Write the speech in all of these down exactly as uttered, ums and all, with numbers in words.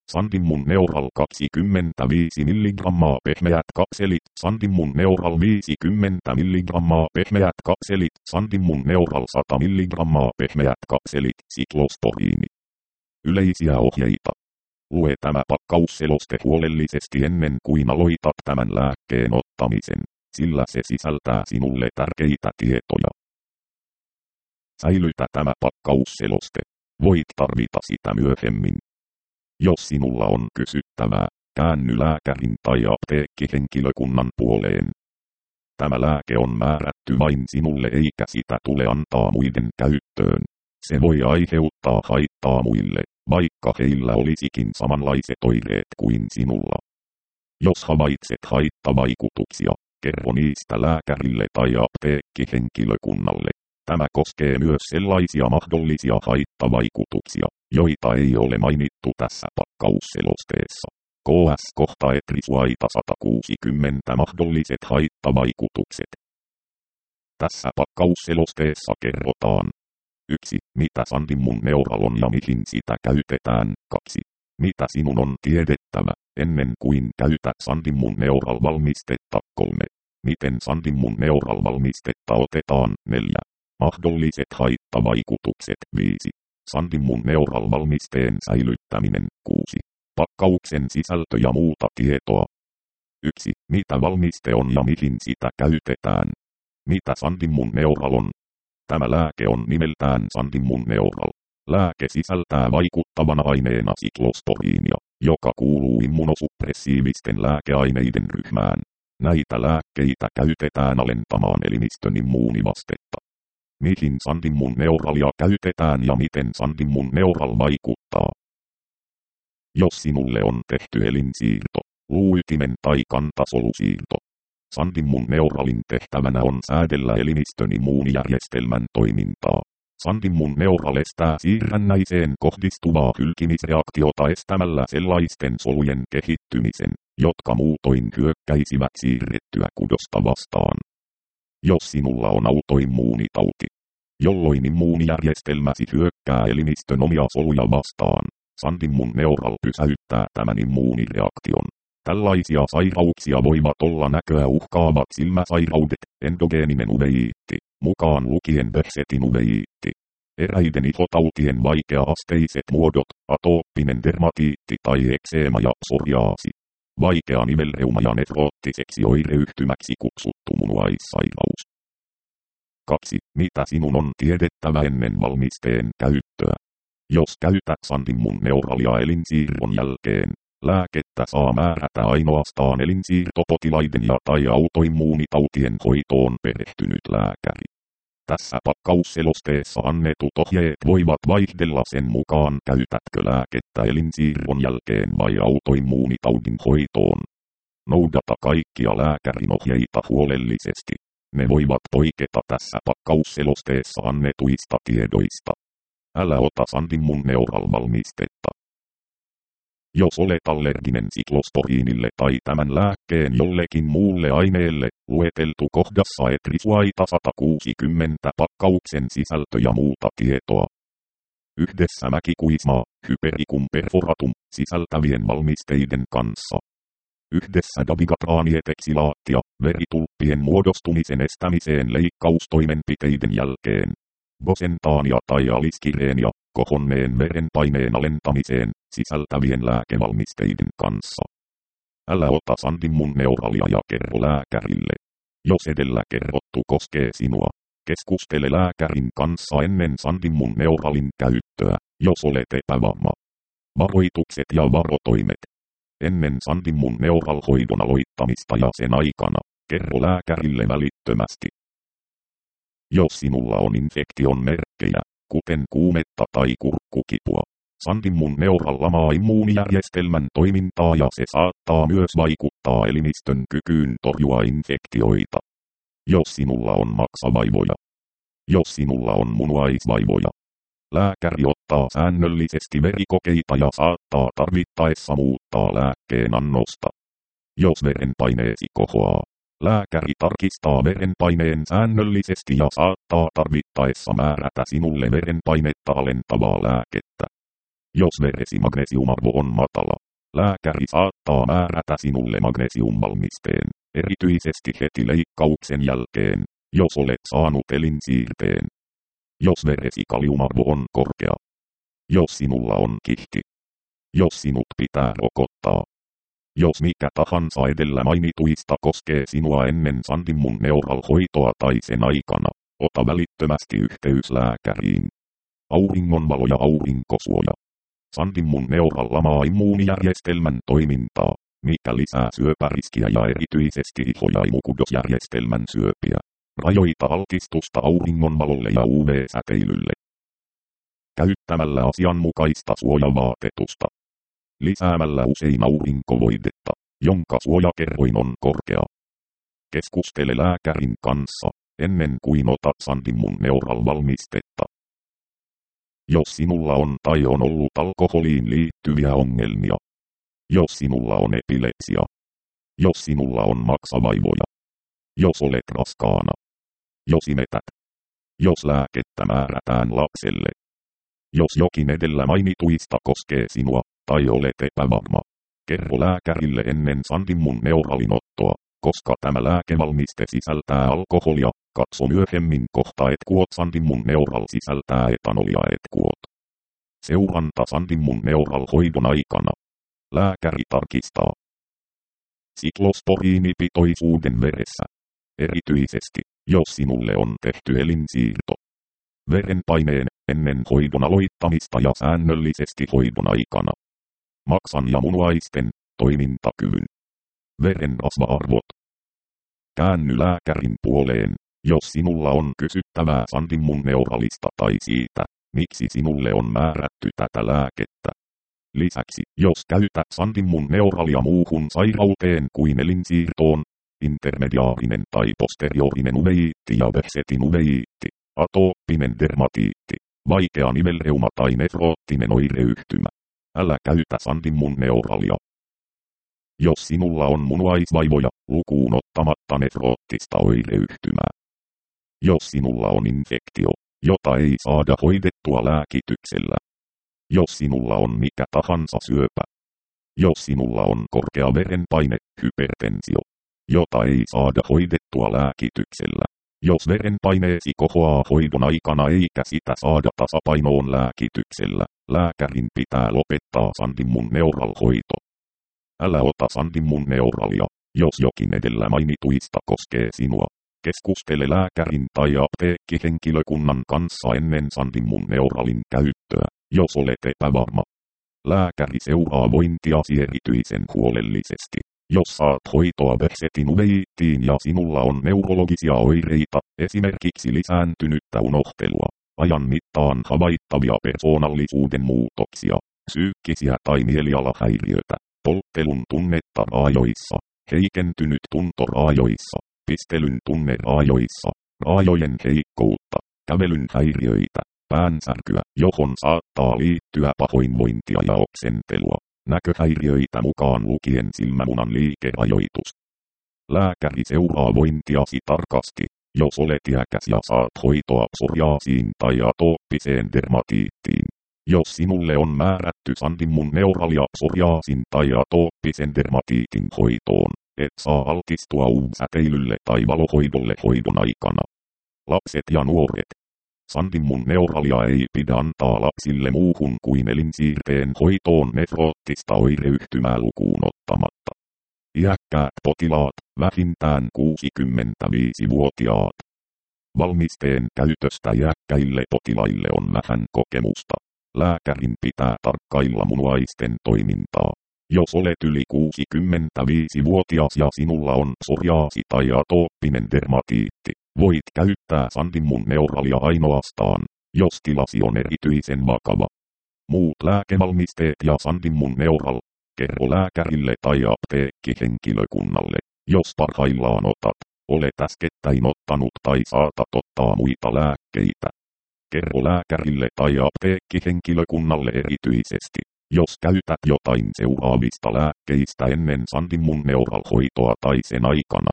Sandimun Neural kaksikymmentäviisi milligrammaa pehmeät kapselit. Sandimun Neural viisikymmentä milligrammaa pehmeät kapselit. Sandimun Neural sata milligrammaa pehmeät kapselit. Siklosporiini. Yleisiä ohjeita. Lue tämä pakkausseloste huolellisesti ennen kuin aloitat tämän lääkkeen ottamisen, sillä se sisältää sinulle tärkeitä tietoja. Säilytä tämä pakkausseloste. Voit tarvita sitä myöhemmin. Jos sinulla on kysyttävää, käänny lääkärin tai apteekkihenkilökunnan puoleen. Tämä lääke on määrätty vain sinulle eikä sitä tule antaa muiden käyttöön. Se voi aiheuttaa haittaa muille, vaikka heillä olisikin samanlaiset oireet kuin sinulla. Jos havaitset haittavaikutuksia, kerro niistä lääkärille tai apteekkihenkilökunnalle. Tämä koskee myös sellaisia mahdollisia haittavaikutuksia, joita ei ole mainittu tässä pakkausselosteessa. K S kohta etrisuaita sata kuusikymmentä mahdolliset haittavaikutukset. Tässä pakkausselosteessa kerrotaan: yksi. Mitä Sandimun Neural on ja mihin sitä käytetään. kaksi. Mitä sinun on tiedettävä, ennen kuin käytät Sandimun Neural valmistetta. kolme. Miten Sandimun Neural valmistetta otetaan. neljä. Mahdolliset haittavaikutukset. viisi. Sandimun Neural valmisteen säilyttäminen. kuusi. Pakkauksen sisältö ja muuta tietoa. yksi. Mitä valmiste on ja mihin sitä käytetään. Mitä Sandimun Neural on? Tämä lääke on nimeltään Sandimun Neural. Lääke sisältää vaikuttavana aineena siklosporiinia, joka kuuluu immunosuppressiivisten lääkeaineiden ryhmään. Näitä lääkkeitä käytetään alentamaan elimistön immuunivastetta. Mihin Sandimun Neuralia käytetään ja miten Sandimun Neural vaikuttaa? Jos sinulle on tehty elinsiirto, luuytimen tai kantasolusiirto, Sandimun Neuralin tehtävänä on säädellä elimistön immuunijärjestelmän toimintaa. Sandimun Neural estää siirrännäiseen kohdistuvaa hylkimisreaktiota estämällä sellaisten solujen kehittymisen, jotka muutoin hyökkäisivät siirrettyä kudosta vastaan. Jos sinulla on autoimmuunitauti, jolloin immuunijärjestelmäsi hyökkää elimistön omia soluja vastaan, Sandimun Neural pysäyttää tämän immuunireaktion. Tällaisia sairauksia voivat olla näköä uhkaavat silmäsairaudet, endogeeninen uveiitti, mukaan lukien Behçetin uveiitti, eräiden ihotautien vaikea-asteiset muodot, atooppinen dermatiitti tai ekseema ja psoriaasi, vaikea nivelreuma ja nefroottiseksi oireyhtymäksi kutsuttu munuaissairaus. kaksi. Mitä sinun on tiedettävä ennen valmisteen käyttöä? Jos käytät Sandimun Neuralia elinsiirron jälkeen, lääkettä saa määrätä ainoastaan elinsiirtopotilaiden ja tai autoimmuunitautien hoitoon perehtynyt lääkäri. Tässä pakkausselosteessa annetut ohjeet voivat vaihdella sen mukaan, käytätkö lääkettä elinsiirron jälkeen vai autoimmuunitaudin hoitoon. Noudata kaikkia lääkärin ohjeita huolellisesti. Ne voivat poiketa tässä pakkausselosteessa annetuista tiedoista. Älä ota Sandimun Neural valmistetta. Jos olet allerginen siklosporiinille tai tämän lääkkeen jollekin muulle aineelle, lueteltu kohdassa etrisuaita sata kuusikymmentä pakkauksen sisältö ja muuta tietoa. Yhdessä mäkikuismaa, hypericum perforatum, sisältävien valmisteiden kanssa. Yhdessä dabigatranieteksilaattia, veritulppien muodostumisen estämiseen leikkaustoimenpiteiden jälkeen. Bosentaania tai aliskireenia, kohonneen verenpaineen alentamiseen, sisältävien lääkevalmisteiden kanssa. Älä ota Sandimun Neuralia ja kerro lääkärille. Jos edellä kerrottu koskee sinua, keskustele lääkärin kanssa ennen Sandimun Neuralin käyttöä, jos olet epävarma. Varoitukset ja varotoimet. Ennen Sandimun Neural hoidon aloittamista ja sen aikana, kerro lääkärille välittömästi. Jos sinulla on infektion merkkejä, kuten kuumetta tai kurkkukipua, Sandimun Neural lamaa immuunijärjestelmän toimintaa ja se saattaa myös vaikuttaa elimistön kykyyn torjua infektioita. Jos sinulla on maksavaivoja. Jos sinulla on munuaisvaivoja. Lääkäri ottaa säännöllisesti verikokeita ja saattaa tarvittaessa muuttaa lääkkeen annosta. Jos verenpaineesi kohoaa, lääkäri tarkistaa verenpaineen säännöllisesti ja saattaa tarvittaessa määrätä sinulle verenpainetta alentavaa lääkettä. Jos veresi magnesiumarvo on matala, lääkäri saattaa määrätä sinulle magnesiumvalmisteen, erityisesti heti leikkauksen jälkeen, jos olet saanut elinsiirteen. Jos veresi kaliumarvo on korkea. Jos sinulla on kihti. Jos sinut pitää rokottaa. Jos mikä tahansa edellä mainituista koskee sinua ennen Sandimmun neural-hoitoa tai sen aikana, ota välittömästi yhteys lääkäriin. Auringonvalo ja aurinkosuoja. Sandimmun neural lamaa immuunijärjestelmän toimintaa, mikä lisää syöpäriskiä ja erityisesti iho- ja imukudosjärjestelmän syöpiä. Rajoita altistusta auringonvalolle ja U V-säteilylle. Käyttämällä asianmukaista suojavaatetusta. Lisäämällä usein aurinkovoidetta, jonka suojakerroin on korkea. Keskustele lääkärin kanssa, ennen kuin otat Sandimmun neural-valmistetta. Jos sinulla on tai on ollut alkoholiin liittyviä ongelmia. Jos sinulla on epilepsia. Jos sinulla on maksavaivoja. Jos olet raskaana. Jos imetät. Jos lääkettä määrätään lapselle. Jos jokin edellä mainituista koskee sinua, tai olet epävarma. Kerro lääkärille ennen Sandimmun neuralin ottoa, koska tämä lääkevalmiste sisältää alkoholia. Katso myöhemmin kohta et kuot Sandimmun neural sisältää etanolia et kuot. Seuranta Sandimmun neural hoidon aikana. Lääkäri tarkistaa siklosporiinipitoisuuden veressä. Erityisesti, jos sinulle on tehty elinsiirto. Verenpaineen ennen hoidon aloittamista ja säännöllisesti hoidon aikana. Maksan ja munuaisten toimintakyvyn. Veren rasva-arvot. Käänny lääkärin puoleen, jos sinulla on kysyttävää Sandimmun neuralista tai siitä, miksi sinulle on määrätty tätä lääkettä. Lisäksi, jos käytät Sandimmun neuralia muuhun sairauteen kuin elinsiirtoon, intermediaarinen tai posteriorinen uveiitti ja Behçetin uveiitti, atooppinen dermatiitti, vaikea nivelreuma tai nefroottinen oireyhtymä. Älä käytä Sandimmun neuralia. Jos sinulla on munuaisvaivoja, lukuun ottamatta nefroottista oireyhtymää. Jos sinulla on infektio, jota ei saada hoidettua lääkityksellä. Jos sinulla on mikä tahansa syöpä. Jos sinulla on korkea verenpaine, hypertensio, jota ei saada hoidettua lääkityksellä. Jos verenpaineesi kohoaa hoidon aikana eikä sitä saada tasapainoon lääkityksellä, lääkärin pitää lopettaa Sandimmun neural-hoito. Älä ota Sandimmun neuralia, jos jokin edellä mainituista koskee sinua. Keskustele lääkärin tai apteekkihenkilökunnan kanssa ennen Sandimmun neuralin käyttöä, jos olet epävarma. Lääkäri seuraa vointiasi erityisen huolellisesti. Jos saat hoitoa Behçetin uveiittiin ja sinulla on neurologisia oireita, esimerkiksi lisääntynyttä unohtelua, ajan mittaan havaittavia persoonallisuuden muutoksia, psyykkisiä tai mielialahäiriötä, polttelun tunnetta raajoissa, heikentynyt tunto raajoissa, pistelyn tunne raajoissa, raajojen heikkoutta, kävelyn häiriöitä, päänsärkyä, johon saattaa liittyä pahoinvointia ja oksentelua, näköhäiriöitä mukaan lukien silmämunan liikerajoitus. Lääkäri seuraa vointiasi tarkasti, jos olet iäkäs ja saat hoitoa psoriaasiin tai atooppiseen dermatiittiin. Jos sinulle on määrätty Sandimmun neuralia psoriaasin tai atooppisen dermatiitin hoitoon, et saa altistua U V-säteilylle tai valohoidolle hoidon aikana. Lapset ja nuoret. Sandimmun neuralia ei pidä antaa lapsille muuhun kuin elinsiirteen hoitoon nefroottista oireyhtymää lukuun ottamatta. Iäkkäät potilaat, vähintään kuusikymmentäviisivuotiaat. Valmisteen käytöstä iäkkäille potilaille on vähän kokemusta. Lääkärin pitää tarkkailla munuaisten toimintaa. Jos olet yli kuusikymmentäviisivuotias ja sinulla on psoriaasi tai atooppinen dermatiitti, voit käyttää Sandimmun neuralia ainoastaan, jos tilasi on erityisen vakava. Muut lääkevalmisteet ja Sandimmun neural, kerro lääkärille tai apteekkihenkilökunnalle, jos parhaillaan otat, olet äskettäin ottanut tai saatat ottaa muita lääkkeitä. Kerro lääkärille tai apteekkihenkilökunnalle erityisesti, jos käytät jotain seuraavista lääkkeistä ennen Sandimmun neural-hoitoa tai sen aikana.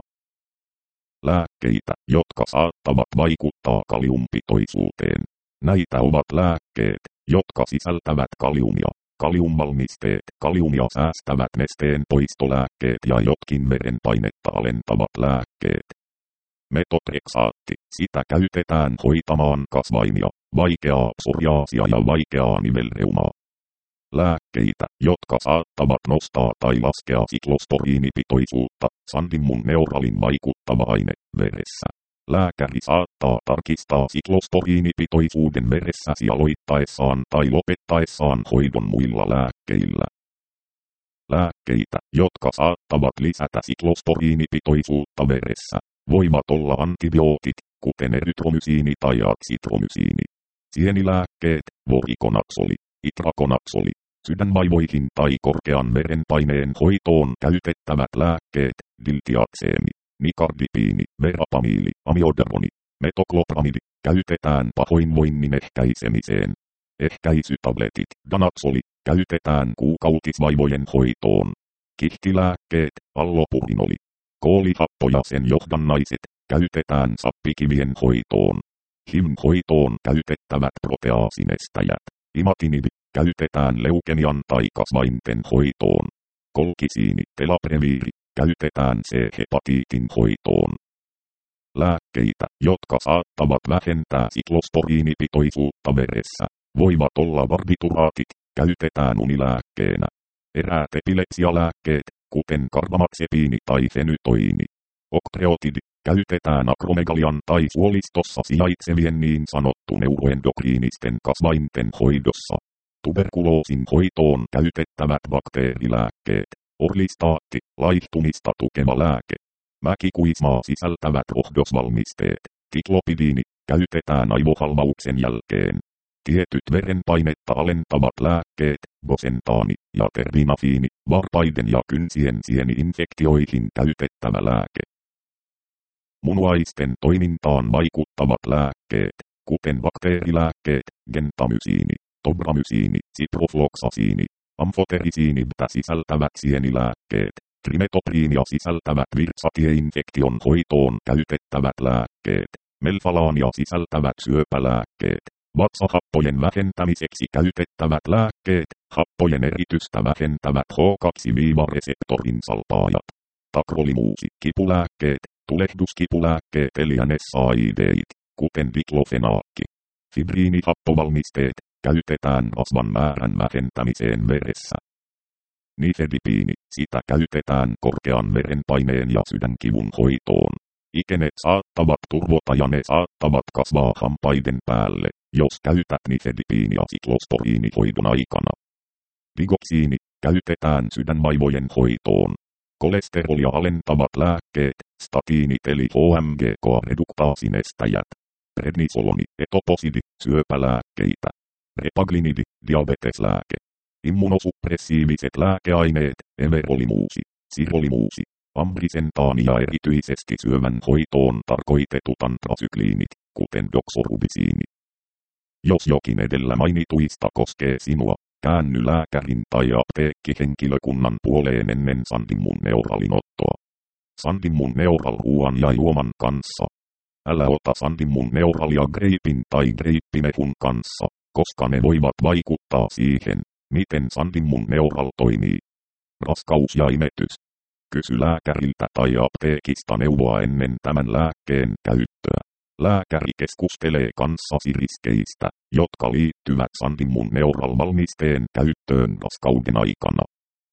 Lääkkeitä, jotka saattavat vaikuttaa kaliumpitoisuuteen. Näitä ovat lääkkeet, jotka sisältävät kaliumia. Kaliumvalmisteet, kaliumia säästävät nesteen poistolääkkeet ja jotkin verenpainetta alentavat lääkkeet. Metotrexaatti, sitä käytetään hoitamaan kasvaimia, vaikeaa psoriaasia ja vaikeaa nivelreumaa. Lääkkeitä, jotka saattavat nostaa tai laskea siklosporiinipitoisuutta, Sandimmun neuralin vaikuttava aine veressä. Lääkäri saattaa tarkistaa siklosporiinipitoisuuden veressäsi aloittaessaan tai lopettaessaan hoidon muilla lääkkeillä. Lääkkeitä, jotka saattavat lisätä siklosporiinipitoisuutta veressä, voivat olla antibiootit, kuten erytromysiini tai aksitromysiini. Sienilääkkeet, vorikonaksoli, itrakonaksoli, sydänvaivoihin tai korkean verenpaineen hoitoon käytettävät lääkkeet, diltiatseemi, nikardipiini, verapamiili, amiodaroni, metoklopramidi, käytetään pahoinvoinnin ehkäisemiseen. Ehkäisytabletit, danaksoli, käytetään kuukautisvaivojen hoitoon. Kihtilääkkeet, allopurinoli, koolihappo ja sen johdannaiset, käytetään sappikivien hoitoon. H I V-hoitoon käytettävät proteaasinestäjät, imatinib, käytetään leukemian tai kasvainten hoitoon. Kolkisiini, telapreviiri, käytetään C-hepatiitin hoitoon. Lääkkeitä, jotka saattavat vähentää siklosporiinipitoisuutta veressä, voivat olla barbituraatit, käytetään unilääkkeenä. Eräät epilepsialääkkeet, kuten karbamaxepiini tai fenytoini. Octreotid, käytetään akromegalian tai suolistossa sijaitsevien niin sanottu neuroendokriinisten kasvainten hoidossa. Tuberkuloosin hoitoon käytettävät bakteerilääkkeet. Orlistaatti, laihtumista tukeva lääke. Mäkikuismaa sisältävät rohdosvalmisteet. Tiklopidiini, käytetään aivohalvauksen jälkeen. Tietyt verenpainetta alentavat lääkkeet, bosentaani ja terbinafiini, varpaiden ja kynsien sieni-infektioihin käytettävä lääke. Munuaisten toimintaan vaikuttavat lääkkeet, kuten bakteerilääkkeet, gentamysiini, tobramysiini, ciprofloxasiini, amfoterisiinibtä sisältävät sienilääkkeet, trimetopriinia sisältävät virtsatieinfektion hoitoon käytettävät lääkkeet, melfalaania sisältävät syöpälääkkeet, vatsahappojen vähentämiseksi käytettävät lääkkeet, happojen eritystä vähentävät H kaksi reseptorin salpaajat, takrolimuusi, kipulääkkeet, tulehduskipulääkkeet eli N S A I D:it, kuten diklofenaakki. Fibriinihappovalmisteet, käytetään rasvan määrän vähentämiseen veressä. Nifedipiini, sitä käytetään korkean verenpaineen ja sydänkivun hoitoon. Ikenet saattavat turvota ja ne saattavat kasvaa hampaiden päälle, jos käytät nifedipiinia siklosporiinihoidon aikana. Digoksiini, käytetään sydänvaivojen hoitoon. Kolesterolia alentavat lääkkeet, statiinit eli H M G K-reduktaasinestejät. Prednisoloni, etoposidi, syöpälääkkeitä. Repaglinidi, diabeteslääke. Immunosuppressiiviset lääkeaineet, everolimuusi, sirolimuusi, ambrisentaani ja erityisesti syövän hoitoon tarkoitetut antrasykliinit, kuten doxorubisiini. Jos jokin edellä mainituista koskee sinua, käänny lääkärin tai apteekkihenkilökunnan puoleen ennen Sandimmun neuralin ottoa. Sandimmun neural ruoan ja juoman kanssa. Älä ota Sandimmun neuralia greipin tai greippimehun kanssa, koska ne voivat vaikuttaa siihen, miten Sandimmun neural toimii. Raskaus ja imetys. Kysy lääkäriltä tai apteekista neuvoa ennen tämän lääkkeen käyttöä. Lääkäri keskustelee kanssasi riskeistä, jotka liittyvät Sandimmun neural valmisteen käyttöön raskauden aikana.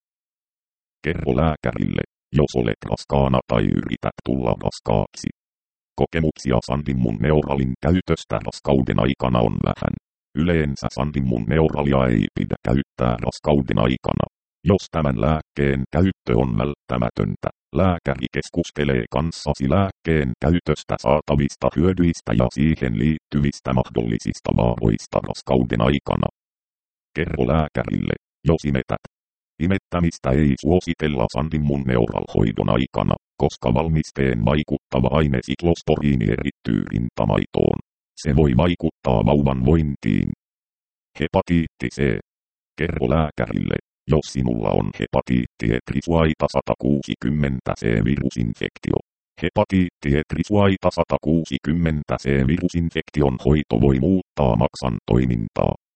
Kerro lääkärille, jos olet raskaana tai yrität tulla raskaaksi. Kokemuksia Sandimmun neuralin käytöstä raskauden aikana on vähän. Yleensä Sandimmun neuralia ei pidä käyttää raskauden aikana. Jos tämän lääkkeen käyttö on välttämätöntä, lääkäri keskustelee kanssasi lääkkeen käytöstä saatavista hyödyistä ja siihen liittyvistä mahdollisista vaaroista raskauden aikana. Kerro lääkärille, jos imetät. Imettämistä ei suositella Sandimmun neural-hoidon aikana, koska valmisteen vaikuttava aine siklosporiini erittyy rintamaitoon. Se voi vaikuttaa vauvan vointiin. Hepatiitti C. Kerro lääkärille, jos sinulla on hepatiitti etrisuaita sata kuusikymmentä C-virusinfektio. Hepatiitti etrisuaita sata kuusikymmentä C-virusinfektion hoito voi muuttaa maksan toimintaa,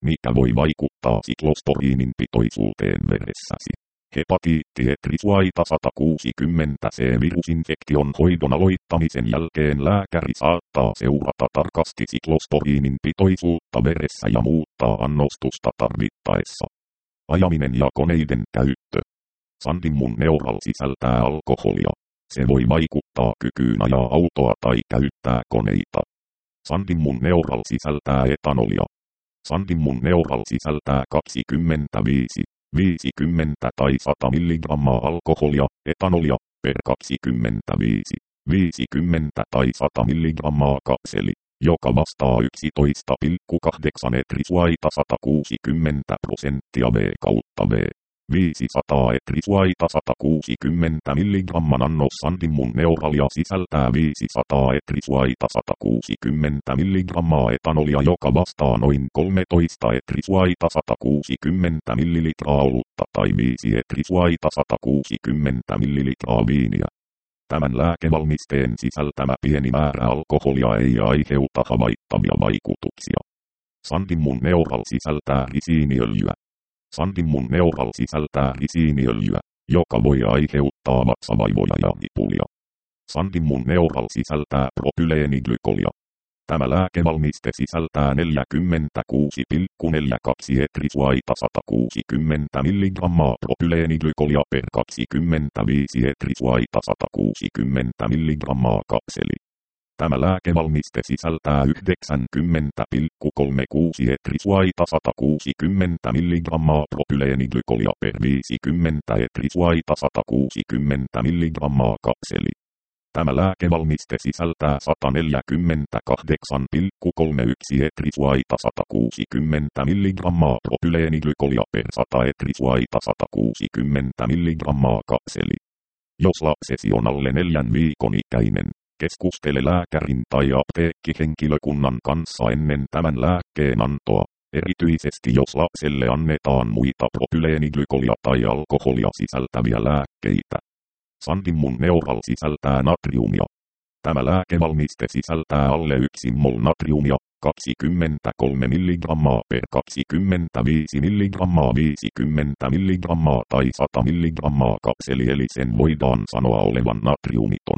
mikä voi vaikuttaa siklosporiinin pitoisuuteen veressäsi. Hepatiitti etrisuaita sata kuusikymmentä C-virusinfektion hoidon aloittamisen jälkeen lääkäri saattaa seurata tarkasti siklosporiinin pitoisuutta veressä ja muuttaa annostusta tarvittaessa. Ajaminen ja koneiden käyttö. Sandimmun neural sisältää alkoholia. Se voi vaikuttaa kykyyn ajaa autoa tai käyttää koneita. Sandimmun neural sisältää etanolia. Sandimmun neural sisältää kaksikymmentäviisi, viisikymmentä tai sata milligrammaa alkoholia, etanolia, per kaksikymmentäviisi, viisikymmentä tai sata milligrammaa kapseli, joka vastaa yksitoista pilkku kahdeksan etrisuaita sata kuusikymmentä prosenttia V kautta V. viisisataa etrisuaita sata kuusikymmentä milligramman annos sandimmun neuralia sisältää viisisataa etrisuaita sata kuusikymmentä milligrammaa etanolia, joka vastaa noin kolmetoista etrisuaita sata kuusikymmentä millilitraa olutta tai viisi etrisuaita sata kuusikymmentä millilitraa viiniä. Tämän lääkevalmisteen sisältämä pieni määrä alkoholia ei aiheuta havaittavia vaikutuksia. Sandimmun neural sisältää risiiniöljyä. Sandimmun neural sisältää risiiniöljyä, joka voi aiheuttaa vatsavaivoja ja hipulia. Sandimmun neural sisältää propyleeniglykolia. Tämä lääkevalmiste sisältää neljäkymmentäkuusi pilkku neljäkymmentäkaksi etrisuaita sata kuusikymmentä milligrammaa propyleeniglykolia per kaksikymmentäviisi etrisuaita sata kuusikymmentä milligrammaa kapseli. Tämä lääkevalmiste sisältää yhdeksänkymmentä pilkku kolmekymmentäkuusi etrisuaita sata kuusikymmentä milligrammaa propyleeniglykolia per viisikymmentä etrisuaita sata kuusikymmentä milligrammaa kapseli. Tämä lääkevalmiste sisältää sata neljäkymmentäkahdeksan pilkku kolmekymmentäyksi etrisuaita sata kuusikymmentä milligrammaa propyleeniglykolia per sata etrisuaita sata kuusikymmentä milligrammaa kapseli. Jos lapsesi on alle neljän viikon ikäinen, keskustele lääkärin tai apteekkihenkilökunnan kanssa ennen tämän lääkkeen antoa, erityisesti jos lapselle annetaan muita propyleeniglykolia tai alkoholia sisältäviä lääkkeitä. Sandimmun neural sisältää natriumia. Tämä lääkevalmiste sisältää alle yksi mol natriumia, kaksikymmentäkolme milligrammaa per kaksikymmentäviisi milligrammaa viisikymmentä milligrammaa tai sata milligrammaa kapseli, eli sen voidaan sanoa olevan natriumiton.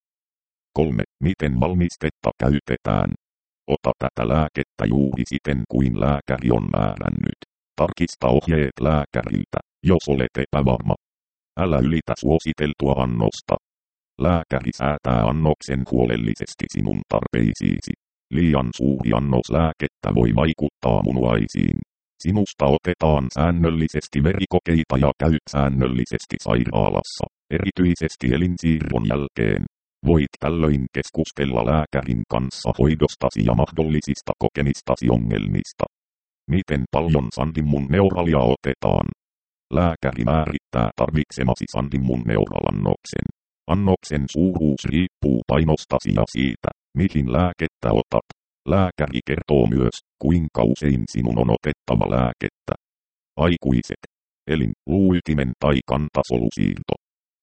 kolme. Miten valmistetta käytetään? Ota tätä lääkettä juuri siten kuin lääkäri on määrännyt. Tarkista ohjeet lääkäriltä, jos olet epävarma. Älä ylitä suositeltua annosta. Lääkäri säätää annoksen huolellisesti sinun tarpeisiisi. Liian suuri annos lääkettä voi vaikuttaa munuaisiin. Sinusta otetaan säännöllisesti verikokeita ja käyt säännöllisesti sairaalassa, erityisesti elinsiirron jälkeen. Voit tällöin keskustella lääkärin kanssa hoidostasi ja mahdollisista kokemistasi ongelmista. Miten paljon sandimmun neuralia otetaan? Lääkäri määrittää tarvitsemasi sandimmun neuralannoksen. Annoksen suuruus riippuu painostasi ja siitä, mihin lääkettä otat. Lääkäri kertoo myös, kuinka usein sinun on otettava lääkettä. Aikuiset. Elin, luuytimen tai kantasolusiirto.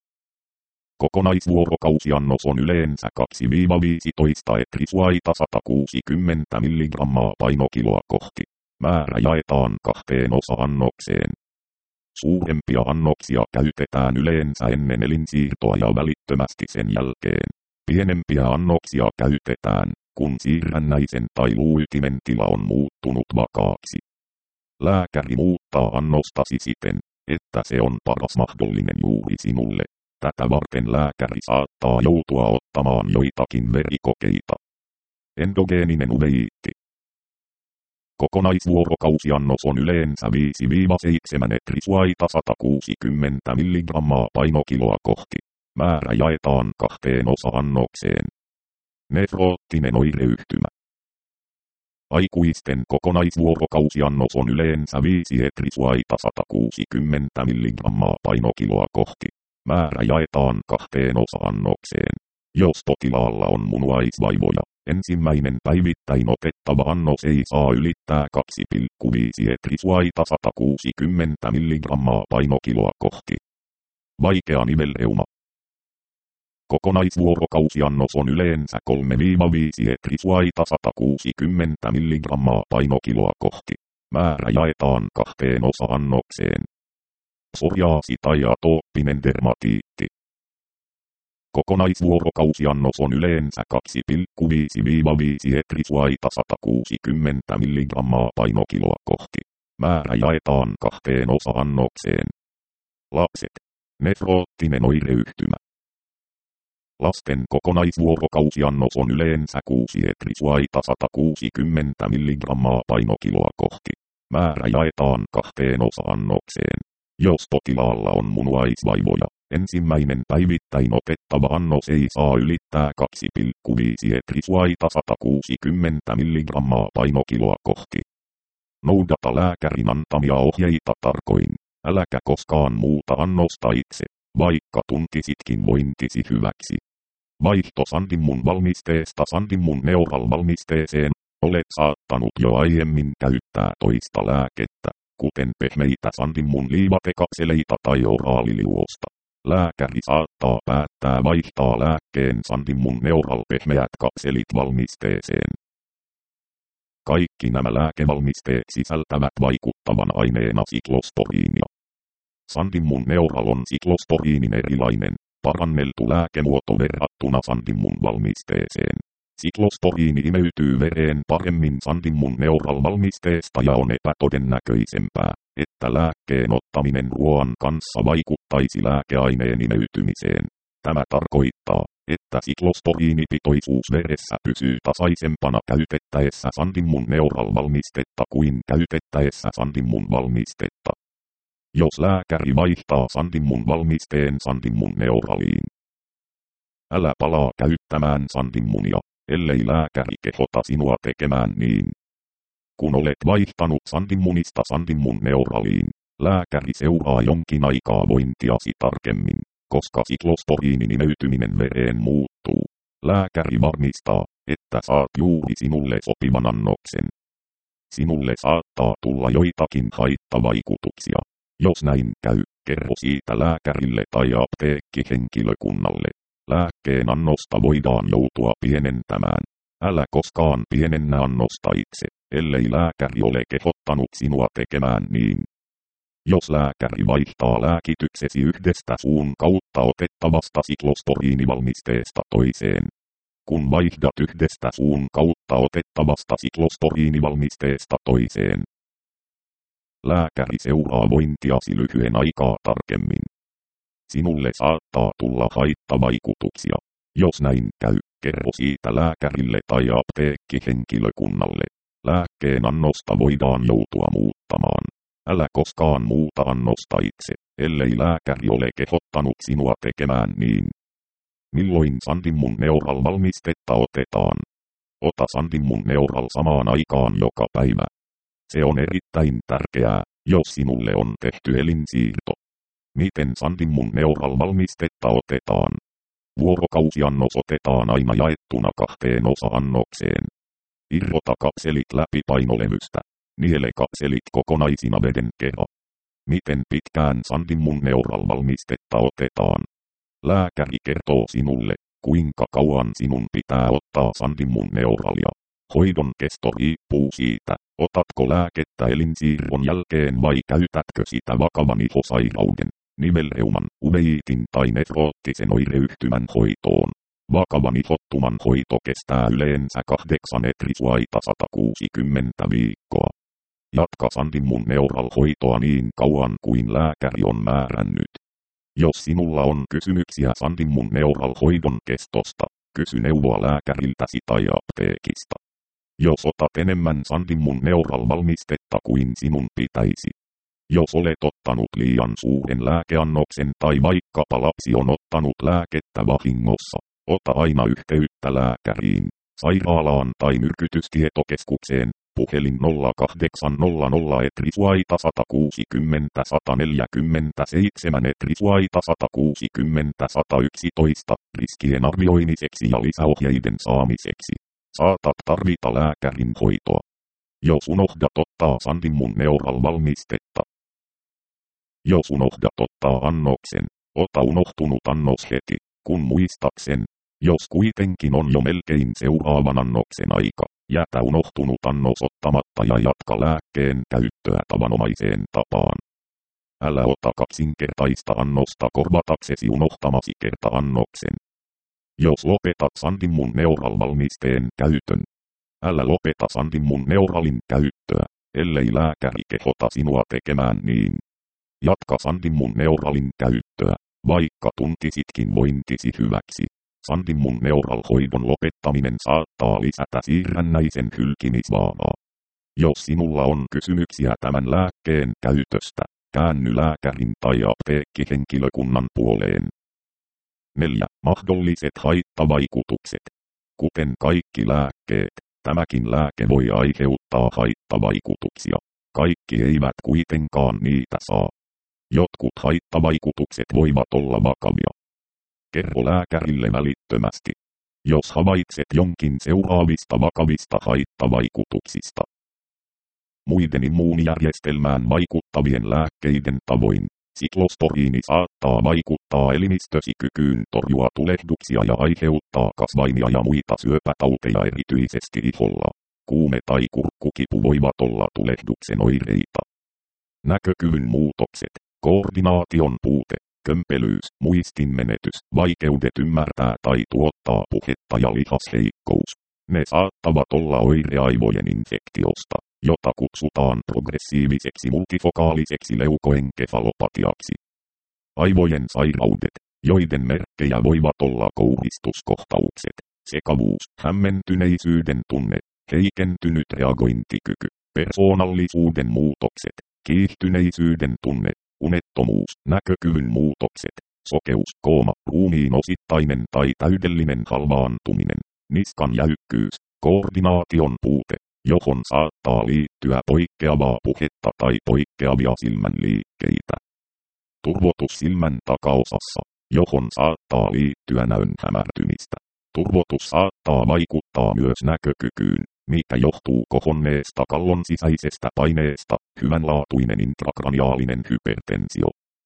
Kokonaisvuorokausiannos on yleensä kaksi viisitoista etrisuaita sata kuusikymmentä milligrammaa painokiloa kohti. Määrä jaetaan kahteen osa-annokseen. Suurempia annoksia käytetään yleensä ennen elinsiirtoa ja välittömästi sen jälkeen. Pienempiä annoksia käytetään, kun siirrännäisen tai luuytimen tila on muuttunut vakaaksi. Lääkäri muuttaa annostasi siten, että se on paras mahdollinen juuri sinulle. Tätä varten lääkäri saattaa joutua ottamaan joitakin verikokeita. Endogeeninen uveiitti. Kokonaisvuorokausiannos on yleensä viisi seitsemän etrisuaita sata kuusikymmentä milligrammaa painokiloa kohti. Määrä jaetaan kahteen osa-annokseen. Nefroottinen oireyhtymä. Aikuisten kokonaisvuorokausiannos on yleensä viisi etrisuaita sata kuusikymmentä milligrammaa painokiloa kohti. Määrä jaetaan kahteen osa-annokseen. Jos potilaalla on munuaisvaivoja, ensimmäinen päivittäin otettava annos ei saa ylittää kaksi pilkku viisi etrisuaita sata kuusikymmentä milligrammaa painokiloa kohti. Vaikea nivelreuma. Kokonaisvuorokausiannos on yleensä kolme viisi etrisuaita sata kuusikymmentä milligrammaa painokiloa kohti. Määrä jaetaan kahteen osa-annokseen. Psoriaasi tai atooppinen dermatiitti. Kokonaisvuorokausiannos on yleensä kaksi pilkku viisi viisi etrisuaita sata kuusikymmentä milligrammaa painokiloa kohti. Määrä jaetaan kahteen osa-annokseen. Lapset. Nefroottinen oireyhtymä. Lasten kokonaisvuorokausiannos on yleensä kuusi etrisuaita sata kuusikymmentä milligrammaa painokiloa kohti. Määrä jaetaan kahteen osa-annokseen. Jos potilaalla on munuaisvaivoja, ensimmäinen päivittäin otettava annos ei saa ylittää kaksi pilkku viisi etrisuaita sata kuusikymmentä milligrammaa painokiloa kohti. Noudata lääkärin antamia ohjeita tarkoin. Äläkä koskaan muuta annosta itse, vaikka tuntisitkin vointisi hyväksi. Vaihto Sandimmun valmisteesta Sandimmun Neural valmisteeseen. Olet saattanut jo aiemmin käyttää toista lääkettä, kuten pehmeitä Sandimmun liivatekakseleita tai oraaliliuosta. Lääkäri saattaa päättää vaihtaa lääkkeen Sandimmun Neural pehmeät kakselit valmisteeseen. Kaikki nämä lääkevalmisteet sisältävät vaikuttavan aineena siklosporiinia. Sandimmun Neural on siklosporiinin erilainen, paranneltu lääkemuoto verrattuna Sandimmun valmisteeseen. Siklosporiini imeytyy vereen paremmin Sandimmun Neural valmisteesta ja on epätodennäköisempää, että lääkkeen ottaminen ruoan kanssa vaikuttaisi lääkeaineen imeytymiseen. Tämä tarkoittaa, että siklosporiinipitoisuus veressä pysyy tasaisempana käytettäessä Sandimmun Neural valmistetta kuin käytettäessä Sandimmun valmistetta. Jos lääkäri vaihtaa Sandimmun valmisteen Sandimmun Neuraliin, älä palaa käyttämään Sandimmunia, ellei lääkäri kehota sinua tekemään niin. Kun olet vaihtanut Sandimmunista Sandimmun Neuraliin, lääkäri seuraa jonkin aikaa vointiasi tarkemmin, koska siklosporiinin imeytyminen vereen muuttuu. Lääkäri varmistaa, että saat juuri sinulle sopivan annoksen. Sinulle saattaa tulla joitakin haittavaikutuksia. Jos näin käy, kerro siitä lääkärille tai apteekkihenkilökunnalle. Lääkkeen annosta voidaan joutua pienentämään. Älä koskaan pienennä annosta itse, ellei lääkäri ole kehottanut sinua tekemään niin. Jos lääkäri vaihtaa lääkityksesi yhdestä suun kautta otettavasta siklosporiinivalmisteesta toiseen. Kun vaihdat yhdestä suun kautta otettavasta siklosporiinivalmisteesta toiseen, lääkäri seuraa vointiasi lyhyen aikaa tarkemmin. Sinulle saattaa tulla haittavaikutuksia. Jos näin käy, kerro siitä lääkärille tai apteekkihenkilökunnalle. Lääkkeen annosta voidaan joutua muuttamaan. Älä koskaan muuta annosta itse, ellei lääkäri ole kehottanut sinua tekemään niin. Milloin Sandimmun Neural valmistetta otetaan? Ota Sandimmun Neural samaan aikaan joka päivä. Se on erittäin tärkeää, jos sinulle on tehty elinsiirto. Miten Sandimmun Neural valmistetta otetaan? Vuorokausiannos otetaan aina jaettuna kahteen osa-annokseen. Irrota kapselit läpi painolevystä. Niele kapselit kokonaisina veden kera. Miten pitkään Sandimmun Neural valmistetta otetaan? Lääkäri kertoo sinulle, kuinka kauan sinun pitää ottaa Sandimmun Neuralia. Hoidon kesto riippuu siitä, otatko lääkettä elinsiirron jälkeen vai käytätkö sitä vakavan ihosairauden, nivelreuman, uveiitin tai nefroottisen oireyhtymän hoitoon. Vakavan ihottuman hoito kestää yleensä kahdeksan etrisuaita sata kuusikymmentä viikkoa. Jatka Sandimmun Neural hoitoa niin kauan kuin lääkäri on määrännyt. Jos sinulla on kysymyksiä Sandimmun Neural hoidon kestosta, kysy neuvoa lääkäriltäsi tai apteekista. Jos otat enemmän Sandimmun Neural valmistetta kuin sinun pitäisi. Jos olet ottanut liian suuren lääkeannoksen tai vaikkapa lapsi on ottanut lääkettä vahingossa, ota aina yhteyttä lääkäriin, sairaalaan tai myrkytystietokeskukseen. Puhelin nolla kahdeksan nolla nolla etrisuaita sata kuusikymmentä sata neljäkymmentäseitsemän etrisuaita sata kuusikymmentä sata yksitoista riskien arvioimiseksi ja lisäohjeiden saamiseksi. Saatat tarvita lääkärin hoitoa. Jos unohdat ottaa Sandimmun Neural valmistetta. Jos unohdat ottaa annoksen, ota unohtunut annos heti, kun muistat sen. Jos kuitenkin on jo melkein seuraavan annoksen aika, jätä unohtunut annos ottamatta ja jatka lääkkeen käyttöä tavanomaiseen tapaan. Älä ota kaksinkertaista annosta korvataksesi unohtamasi kerta-annoksen. Jos lopetat Sandimmun Neural valmisteen käytön, älä lopeta Sandimmun Neuralin käyttöä, ellei lääkäri kehota sinua tekemään niin. Jatka Sandimmun Neuralin käyttöä, vaikka tuntisitkin vointisi hyväksi. Sandimmun Neural hoidon lopettaminen saattaa lisätä siirrännäisen hylkimisvaaraa. Jos sinulla on kysymyksiä tämän lääkkeen käytöstä, käänny lääkärin tai apteekkihenkilökunnan puoleen. neljä. Mahdolliset haittavaikutukset. Kuten kaikki lääkkeet, tämäkin lääke voi aiheuttaa haittavaikutuksia. Kaikki eivät kuitenkaan niitä saa. Jotkut haittavaikutukset voivat olla vakavia. Kerro lääkärille välittömästi, jos havaitset jonkin seuraavista vakavista haittavaikutuksista. Muiden immuunijärjestelmään vaikuttavien lääkkeiden tavoin, siklosporiini saattaa vaikuttaa elimistösi kykyyn torjua tulehduksia ja aiheuttaa kasvaimia ja muita syöpätauteja erityisesti iholla. Kuume tai kurkkukipu voivat olla tulehduksen oireita. Näkökyvyn muutokset, koordinaation puute, kömpelyys, muistinmenetys, vaikeudet ymmärtää tai tuottaa puhetta ja lihasheikkous. Ne saattavat olla oire aivojen infektiosta, jota kutsutaan progressiiviseksi multifokaaliseksi leukoenkefalopatiaksi. Aivojen sairaudet, joiden merkkejä voivat olla kouristuskohtaukset, sekavuus, hämmentyneisyyden tunne, heikentynyt reagointikyky, persoonallisuuden muutokset, kiihtyneisyyden tunne, unettomuus, näkökyvyn muutokset, sokeus, kooma, ruumiin osittainen tai täydellinen halvaantuminen, niskan jäykkyys, koordinaation puute, johon saattaa liittyä poikkeavaa puhetta tai poikkeavia silmänliikkeitä. Turvotus silmän takaosassa, johon saattaa liittyä näön hämärtymistä. Turvotus saattaa vaikuttaa myös näkökykyyn, mikä johtuu kohonneesta kallon sisäisestä paineesta, hyvänlaatuinen intrakraniaalinen hypertensio.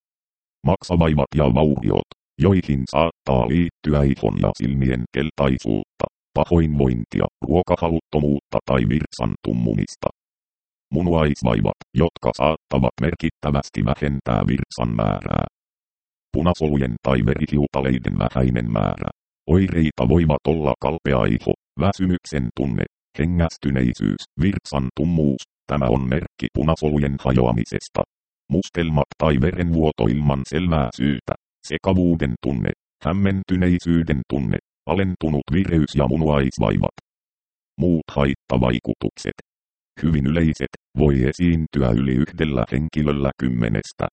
Maksavaivat ja vauriot, joihin saattaa liittyä ihon ja silmien keltaisuutta, pahoinvointia, ruokahaluttomuutta tai virtsan tummumista. Munuaisvaivat, jotka saattavat merkittävästi vähentää virtsan määrää. Punasolujen tai verihiutaleiden vähäinen määrä. Oireita voivat olla kalpea iho, väsymyksen tunne, hengästyneisyys, virtsan tummuus, tämä on merkki punasolujen hajoamisesta. Mustelmat tai verenvuoto ilman selvää syytä, sekavuuden tunne, hämmentyneisyyden tunne, alentunut vireys ja munuaisvaivat. Muut haittavaikutukset. Hyvin yleiset, voi esiintyä yli yhdellä henkilöllä kymmenestä.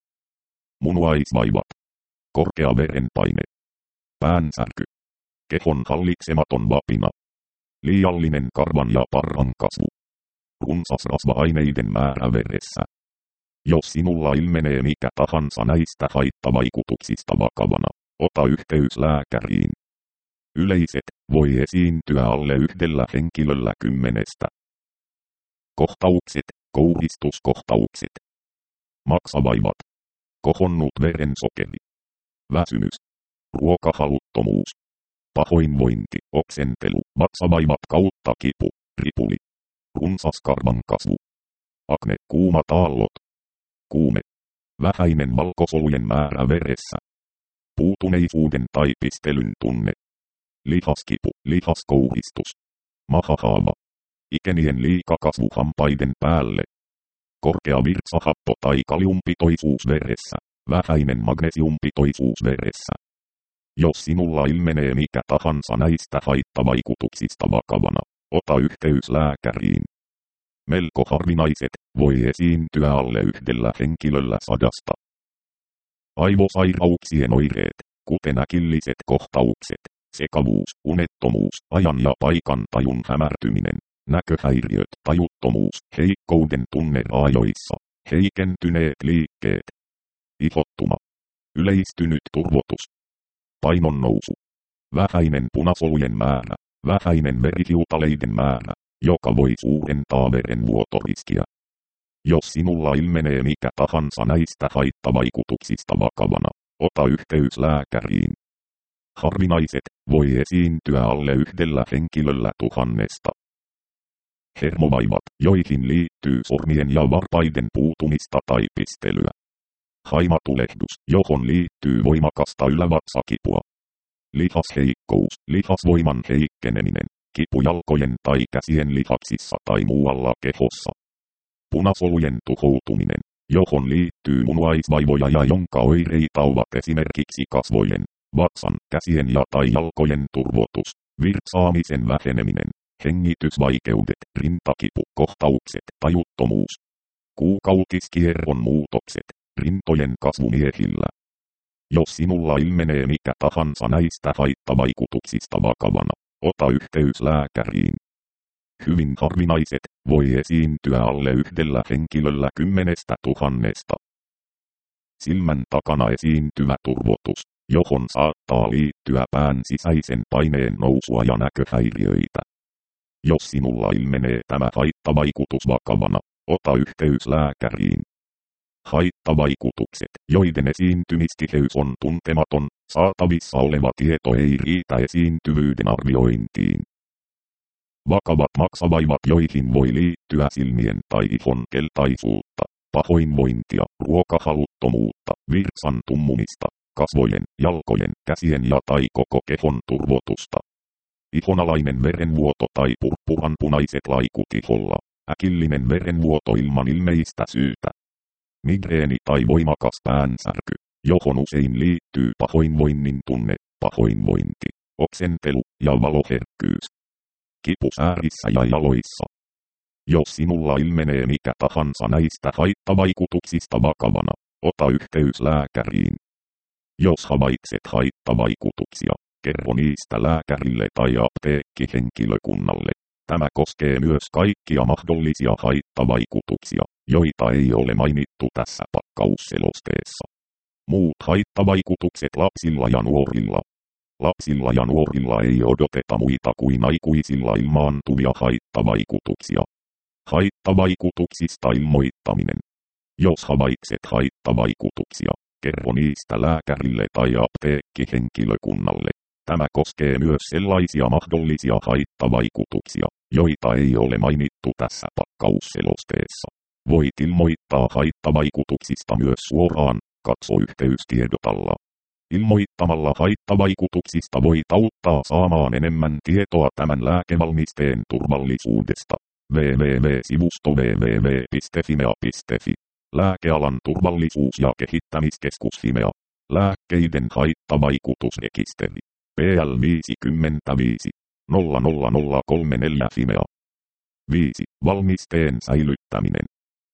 Munuaisvaivat. Korkea verenpaine. Päänsärky. Kehon hallitsematon vapina. Liiallinen karvan ja parran kasvu. Runsas rasva-aineiden määrä veressä. Jos sinulla ilmenee mikä tahansa näistä haittavaikutuksista vakavana, ota yhteys lääkäriin. Yleiset, voi esiintyä alle yhdellä henkilöllä kymmenestä. Kohtaukset, kouristuskohtaukset. Maksavaivat. Kohonnut verensokeri. Väsymys. Ruokahaluttomuus. Pahoinvointi, oksentelu, maksavaivat kautta kipu, ripuli. Runsas karvan kasvu. Akne, kuumat aallot. Kuume. Vähäinen valkosolujen määrä veressä. Puutuneisuuden tai pistelyn tunne. Lihaskipu, lihaskouristus. Mahahaava. Ikenien liikakasvu hampaiden päälle. Korkea virtsahappo tai kaliumpitoisuus veressä. Vähäinen magnesiumpitoisuus veressä. Jos sinulla ilmenee mikä tahansa näistä haittavaikutuksista vakavana, ota yhteys lääkäriin. Melko harvinaiset, voi esiintyä alle yhdellä henkilöllä sadasta. Aivosairauksien oireet, kuten äkilliset kohtaukset, sekavuus, unettomuus, ajan ja paikan tajun hämärtyminen, näköhäiriöt, tajuttomuus, heikkouden tunne raajoissa, heikentyneet liikkeet, ihottuma, yleistynyt turvotus, painonnousu, vähäinen punasolujen määrä, vähäinen verihiutaleiden määrä, joka voi suurentaa verenvuotoriskiä. Jos sinulla ilmenee mikä tahansa näistä haittavaikutuksista vakavana, ota yhteys lääkäriin. Harvinaiset, voi esiintyä alle yhdellä henkilöllä tuhannesta. Hermovaivat, joihin liittyy sormien ja varpaiden puutumista tai pistelyä. Haimatulehdus, johon liittyy voimakasta ylävatsakipua. Lihasheikkous, lihasvoiman heikkeneminen, kipu jalkojen tai käsien lihaksissa tai muualla kehossa. Punasolujen tuhoutuminen, johon liittyy munuaisvaivoja ja jonka oireita ovat esimerkiksi kasvojen, vatsan, käsien ja tai jalkojen turvotus, virtsaamisen väheneminen, hengitysvaikeudet, rintakipu, kohtaukset, tajuttomuus. Kuukautiskierron muutokset, rintojen kasvu miehillä. Jos sinulla ilmenee mikä tahansa näistä haittavaikutuksista vakavana, ota yhteys lääkäriin. Hyvin harvinaiset, voi esiintyä alle yhdellä henkilöllä kymmenestä tuhannesta. Silmän takana esiintyvä turvotus, johon saattaa liittyä pään sisäisen paineen nousua ja näköhäiriöitä. Jos sinulla ilmenee tämä haittavaikutus vakavana, ota yhteys lääkäriin. Haittavaikutukset, joiden esiintymistiheys on tuntematon, saatavissa oleva tieto ei riitä esiintyvyyden arviointiin. Vakavat maksavaivat, joihin voi liittyä silmien tai ihon keltaisuutta, pahoinvointia, ruokahaluttomuutta, virtsan tummumista, kasvojen, jalkojen, käsien ja tai koko kehon turvotusta. Ihonalainen verenvuoto tai purppuranpunaiset laikut iholla, äkillinen verenvuoto ilman ilmeistä syytä. Migreeni tai voimakas päänsärky, johon usein liittyy pahoinvoinnin tunne, pahoinvointi, oksentelu ja valoherkkyys. Kipu säärissä ja jaloissa. Jos sinulla ilmenee mikä tahansa näistä haittavaikutuksista vakavana, ota yhteys lääkäriin. Jos havaitset haittavaikutuksia, kerro niistä lääkärille tai apteekkihenkilökunnalle. Tämä koskee myös kaikkia mahdollisia haittavaikutuksia, joita ei ole mainittu tässä pakkausselosteessa. Muut haittavaikutukset lapsilla ja nuorilla. Lapsilla ja nuorilla ei odoteta muita kuin aikuisilla ilmaantuvia haittavaikutuksia. Haittavaikutuksista ilmoittaminen. Jos havaitset haittavaikutuksia, kerro niistä lääkärille tai apteekkihenkilökunnalle. Tämä koskee myös sellaisia mahdollisia haittavaikutuksia, joita ei ole mainittu tässä pakkausselosteessa. Voit ilmoittaa haittavaikutuksista myös suoraan, katso yhteystiedotalla. Ilmoittamalla haittavaikutuksista voit auttaa saamaan enemmän tietoa tämän lääkevalmisteen turvallisuudesta. double-u double-u double-u piste sivusto double-u double-u double-u piste fimea piste fi. Lääkealan turvallisuus- ja kehittämiskeskus Fimea. Lääkkeiden haittavaikutusrekisteri. P L viisikymmentäviisi nolla nolla nolla kolme neljä Fimea. viisi. Valmisteen säilyttäminen.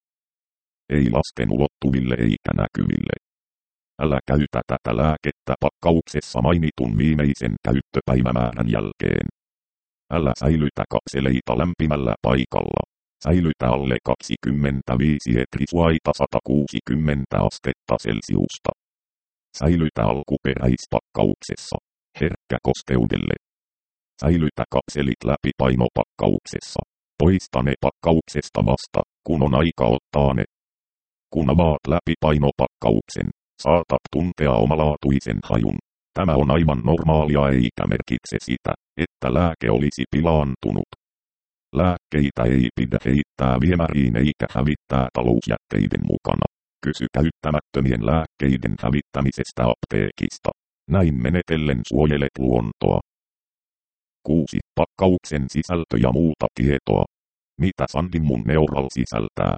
Ei lasten ulottuville eikä näkyville. Älä käytä tätä lääkettä pakkauksessa mainitun viimeisen käyttöpäivämäärän jälkeen. Älä säilytä kapseleita lämpimällä paikalla. Säilytä alle kaksikymmentäviisi etrisuaita sata kuusikymmentä astetta Celsiusta. Säilytä alkuperäispakkauksessa. Herkkä kosteudelle. Säilytä kapselit läpipainopakkauksessa. Poista ne pakkauksesta vasta, kun on aika ottaa ne. Kun avaat läpipainopakkauksen, saatat tuntea omalaatuisen hajun. Tämä on aivan normaalia eikä merkitse sitä, että lääke olisi pilaantunut. Lääkkeitä ei pidä heittää viemäriin eikä hävittää talousjätteiden mukana. Kysy käyttämättömien lääkkeiden hävittämisestä apteekista. Näin menetellen suojelet luontoa. kuusi. Pakkauksen sisältö ja muuta tietoa. Mitä Sandimun Neural sisältää?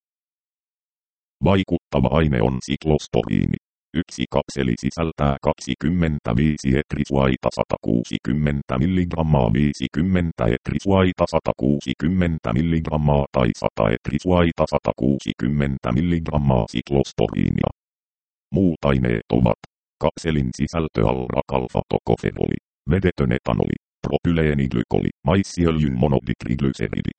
Vaikuttava aine on siklosporiini. Yksi kapseli sisältää kaksikymmentäviisi etrisuaita sata kuusikymmentä milligrammaa viisikymmentä etrisuaita sata kuusikymmentä milligrammaa tai sata etrisuaita sata kuusikymmentä milligrammaa siklosporiinia. Muut aineet ovat kapselin sisältö alra-kalfa-tokoferoli, vedetön etanoli, propyleeniglycoli, maissiöljyn monoditriglyceridik,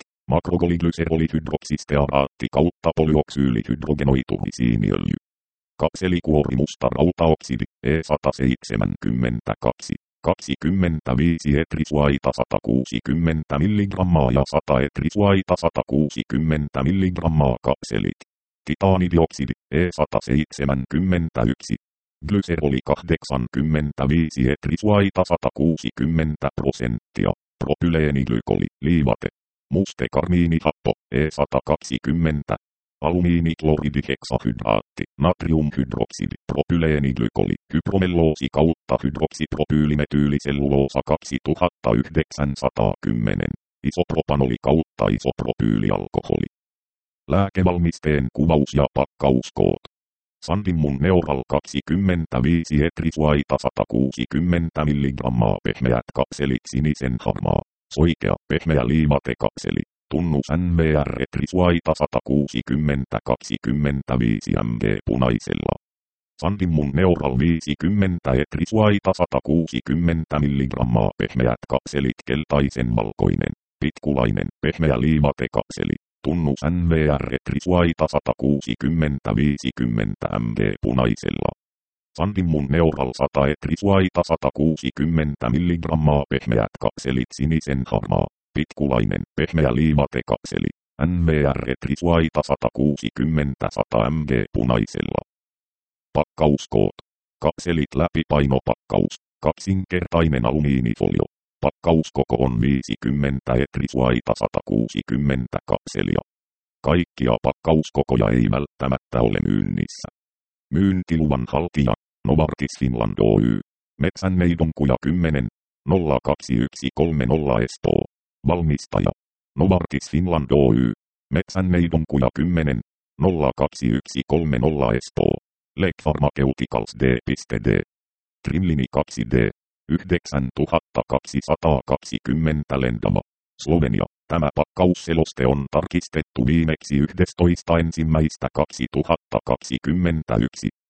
makrogolyglycerolihydroksistearaatti kautta polyoksyyli-hydrogenoiturisiiniöljy. Kapselikuori musta rautaoksidi E sata seitsemänkymmentäkaksi, kaksikymmentäviisi etrisuaita sata kuusikymmentä milligrammaa ja sata etrisuaita sata kuusikymmentä milligrammaa kapselit. Titaanidioksidi E sata seitsemänkymmentäyksi, Glyceroli kahdeksankymmentäviisi etrisuaita sata kuusikymmentä prosenttia. Propyleenilykoli, liivate. Muste karmiinihappo, E sata kaksikymmentä. Alumiinikloridiheksahydраatti, natriumhydroksidi, propyleenilykoli, hypromelloosi kautta hydroksipropyylimetyyliselluloosa kaksituhattayhdeksänsataakymmenen, isopropanoli kautta isopropyylialkoholi. Lääkevalmisteen kuvaus ja pakkauskoot. Sandimmun neural kaksikymmentäviisi etrisuaita sata kuusikymmentä milligrammaa pehmeät kapselit sinisen harmaa, soikea pehmeä liivatekapseli. Tunnus N V R etrisuaita sata kuusikymmentä kaksikymmentäviisi millimetriä punaisella. Sandimmun neural viisikymmentä etrisuaita sata kuusikymmentä milligrammaa pehmeät kapselit keltaisen valkoinen, pitkulainen pehmeä liivatekapseli. Tunnus N V R etrisuaita sata kuusikymmentä viisikymmentä millimetriä punaisella. Sandimmun neural sata etrisuaita sata kuusikymmentä milligrammaa pehmeät kapselit sinisen harmaa. Pitkulainen, pehmeä liivatekapseli, N V R etrisuaita sata kuusikymmentä sata millimetriä punaisella. Pakkauskoot. Kapselit läpipainopakkaus, kaksinkertainen alumiinifolio. Pakkauskoko on viisikymmentä etrisuaita sata kuusikymmentä kapselia. Kaikkia pakkauskokoja ei välttämättä ole myynnissä. Myyntiluvan haltija, Novartis Finland Oy. Metsänneidonkuja kymmenen nolla kaksi yksi kolme nolla Espoo. Valmistaja, Novartis Finland Oy. Metsänneidonkuja kymmenen nolla kaksi yksi kolme nolla Espoo. Lake Pharmaceuticals D.D. Trimlini kaksi D. yhdeksäntuhattakaksisataakaksikymmentä Lendava, Slovenia. Tämä pakkausseloste on tarkistettu viimeksi yhdestoista ensimmäistä kaksituhattakaksikymmentäyksi.